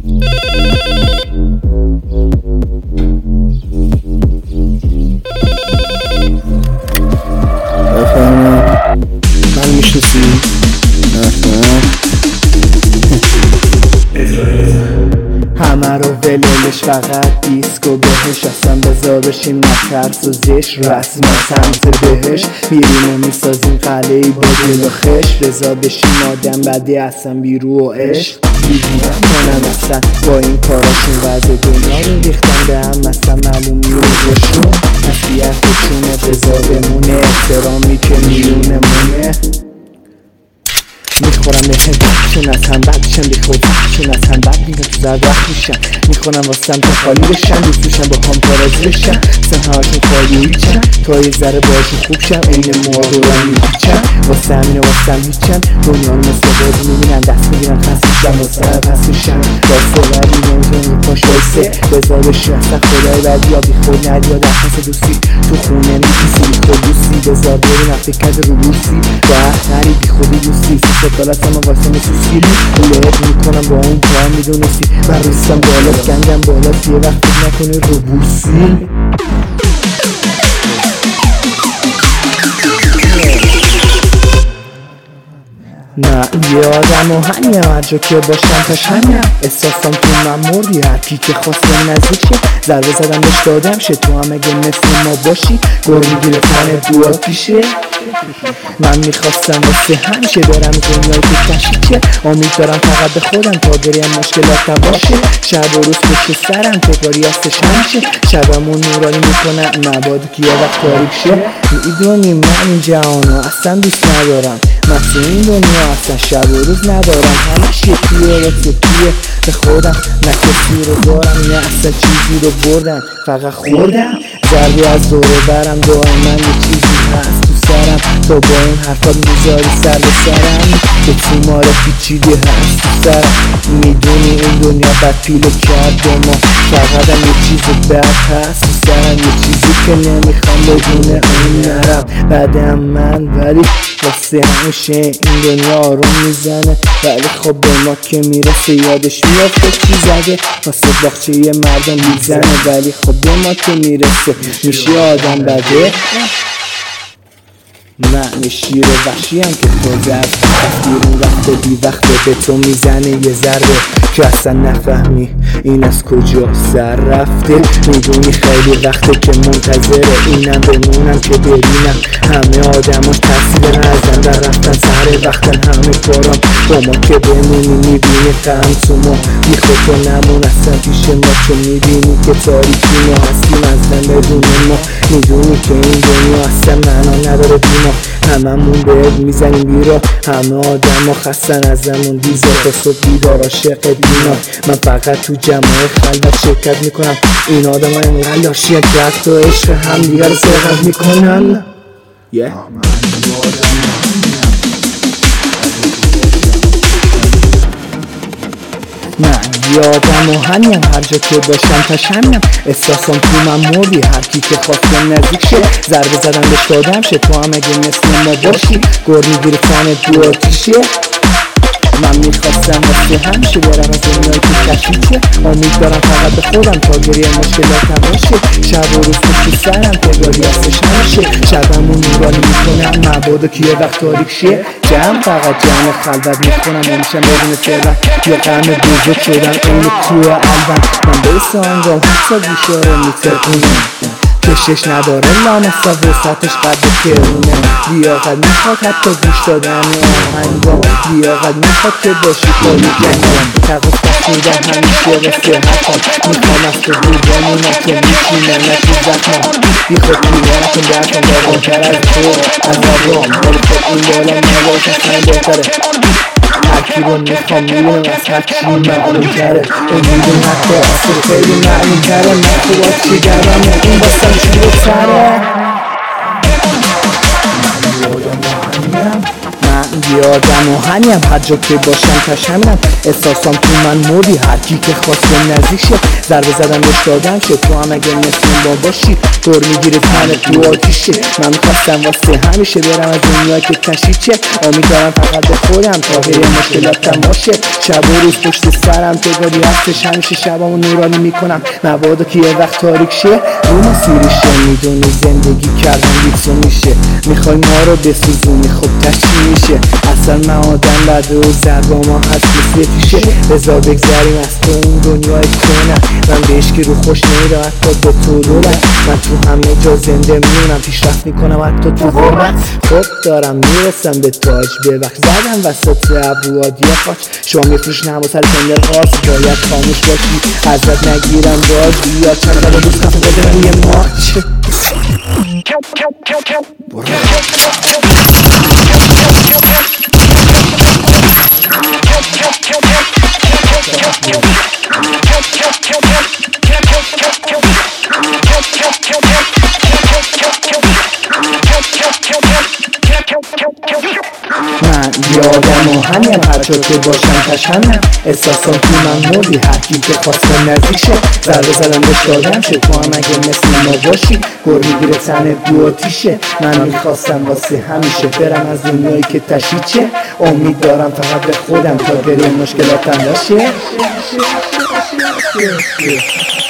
من میشنسی همه رو ولولش فقط دیسکو بهش اصلا بذار بشیم نترس و زش رسم سمت بهش میریم و میسازیم قلعه‌ای با دل و خش بذار بشیم آدم بدی اصلا بیرو و عشق دیوونه کنم اصلا با این کاراشون وضع دنیا رو ریختن به هم اصلا معلوم میروزشون مسیحتشونه بذار بمونه احترامی که میرونمونه میخورم به هدفشون از هم بد بشن بی خودشون از هم بد میگن تو زرد وقت میشن میخونم واسم تا خالی بشن دوست میشن با هم تاراز بشن سن هاشون خالی هیچن تا یه ذره باشون خوب شن این مواد رو هم میپیچن واسه همینه واسه هم هیچن دنیا رو مثل بازی میبینن دست میگیرن خست میشن واسه هم پس میشن واسه ولی نمیدون پاش وایسه بذار بشین اصلا خدای بدی یا بی خود ندی یا در پس دوستی تو خونه میکیسی بی خود دوستی بذار بریم فکر رو بورسی راحت نری بی خودی دوستی دالت هم واسه مثل سیلی لعب میکنم با اون پا میدونستی من روستم بالا گنگم بالا یه وقت نکنی رو بورسی نه یه آدم آهنیم هر جا که باشم تشنیم احساسم تو من مردی هرکی که خواستم نزدیک شه ضربه زدم بهش دادم شه تو هم اگه مثل ما باشی گل میگیره تنه دو پیشه من میخواستم واسه همیشه برم دنیایی که کشیچه امید دارم فقط به خودم تا بریم مشکلات نباشه شب و روز پشت سرم تکراری هستش همیشه شبمون نورانی میکنم مبادا که یه وقت تاریک شه میدونی من این جهانو اصلا دوست ندارم من تو این دنیا اصلا شب و روز ندارم همش یکیه و تکیه به خودم نه کسی رو دارم نه اصلا چیزی رو بردم فقط خوردم ضربی از دور برم دائما یه چیزی هست تو سرم تو با این حرفات میذاری سر به سرم که تیمار پیچیده هست تو سرم میدونی این دنیا بد پیله کرد و ما فقط هم یه چیز بد هست تو سرم یه چیزی که نمیخوام بدونه اون نرم بعدم من ولی واسه همیشه این دنیا آروم میزنه ولی خب به ما که میرسه یادش میافته چی زده واسه باغچه یه مردم میزنه ولی خب به ما که میرسه میشه آدم بده من شیر وحشیم که تو زرد بیرون رفته بی وقته به تو میزنه یه ذره که اصلا نفهمی این از کجا سر رفته میدونی خیلی وقته که منتظره اینم بمونم که ببینم همه آدماش تاثیر نزن در رفتن سر وقتن همه کارم با ما که بمونی میبینی قم تو ما بی خود تو نمون اصلا پیش ما چون میبینی که تاریکی ما هستیم اصلا بدون ما میدونی که این دنیا اصلا معنا نداره بیما هممون بهت میزنیم بیرا همه آدم ها خستن ازمون دیزا تا صبح بیدار عاشق بینا من فقط تو جمعه خلوت شرکت میکنم این آدم ها اینقدر لاشی درد و عشق هم دیگر رو سرقت میکنن من یادم آهنیم هر جا که باشم تشنیم احساسم تو من مردی هرکی که خواستم نزدیک شه ضربه زدم بهش دادم شه تو هم اگه مثل ما باشی گر میگیره تنه دو آتیشه من میخواستم واسه همیشه برم از دنیایی که کشیچه امید دارم فقط به خودم تا گریه مشکلات نباشه شب و روز پشت سرم تکراری هستش همیشه شبمون نورانی میکنم مبادا که یه وقت تاریک شه جمع فقط جمع خلوت میکنم نمیشم بدون ثروت یه قرن بزرگ شدم این توی قلبم من بیس آنگام حتی گوشه رو میترکونم کشش نداره لامسا وسطش قد کرونه لیاقت میخواد حتی گوش دادن آهنگام لیاقت میخواد که باشی پایی جنگام تقص بسیدن همیشه واسه حقام میخوام از تو دور بمونم که میشینه نه تو زخمام بی خود پیله نکن درکن داغانتر از تو از آقام ولی خود این بالا نباش اصلا بهتره هرکی رو میخوام میبینم از هرچی معلوم تره امیدون حتی اصل خیلی معلوم تره من خوبات چی گرم این باستم شروع تره من یادم و هنیم هر جا که باشم تشمیم احساسام تو من مردی هر کی که خواست نزدیک شه ضربه زدم بهش دادم شه تو هم اگه مثل ما باشی دور میگیره تنت تو آتیشه من میخواستم واسه همیشه برم از دنیا که تشیچه امیدوارم فقط به خودم تا غیر مشکلاتم باشه شب و روز پشت سرم تگاری هستش همیشه شبامو نورانی میکنم مبادا که یه وقت تاریک شه رو مسیرشه میدونی زندگی کردن بیتو میشه میخوای ما رو بسوزونی خب تشکیل میشه اصلا من آدم بده و ضربا ما هست مثل پیشه بذار بگذریم از تو اون دنیای کنم من بهش که رو خوش نیدم حتی به تو دولت من تو همه جا زنده میونم پیشرفت میکنم حتی تو غربت خب دارم میرسم به تاج ببخش زدم وسط ابروات یه خاک شما میفروش نمو سر تندر خاص باید خاموش باشی ازت نگیرم باز بیا چند دل دوست کفه بده روی ماچ من یادم و هنیم هر جا که باشم تشنم احساسام تو من مردی هر کی که خواستم نزدیک شه ضربه زدم بهش دادم شه تو هم اگه مثل ما باشی گر میگیره تنت تو آتیشه من میخواستم واسه همیشه برم از دنیایی که تشیچه امید دارم فقط به خودم تا غیر مشکلاتم باشه